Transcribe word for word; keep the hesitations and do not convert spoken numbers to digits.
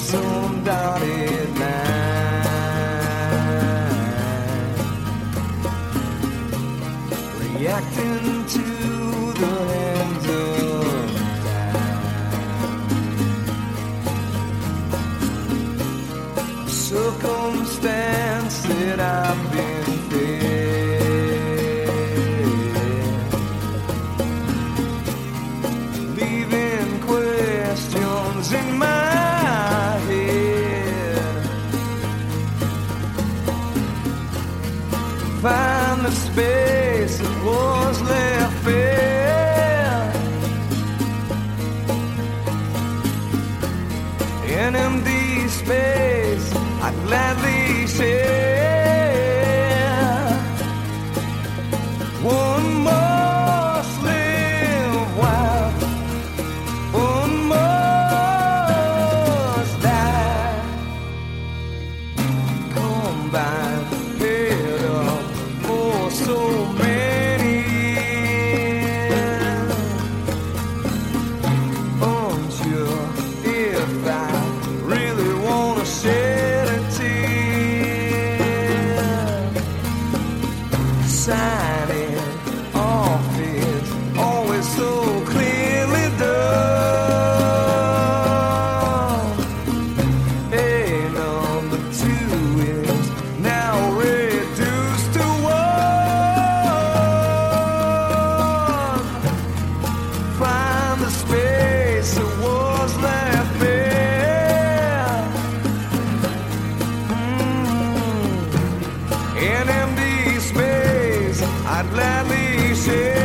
some dotted line, reacting to the hands of time, circumstance that I've been fed, leaving questions in my find the space that was left bare, an empty space I'd gladly share. One must live while one must die. Combine so many, unsure if I really want to shed a tear. Signing off is always so clearly done. Hey, number two is now reduced to space that was left there, mm. An empty space I'd gladly share.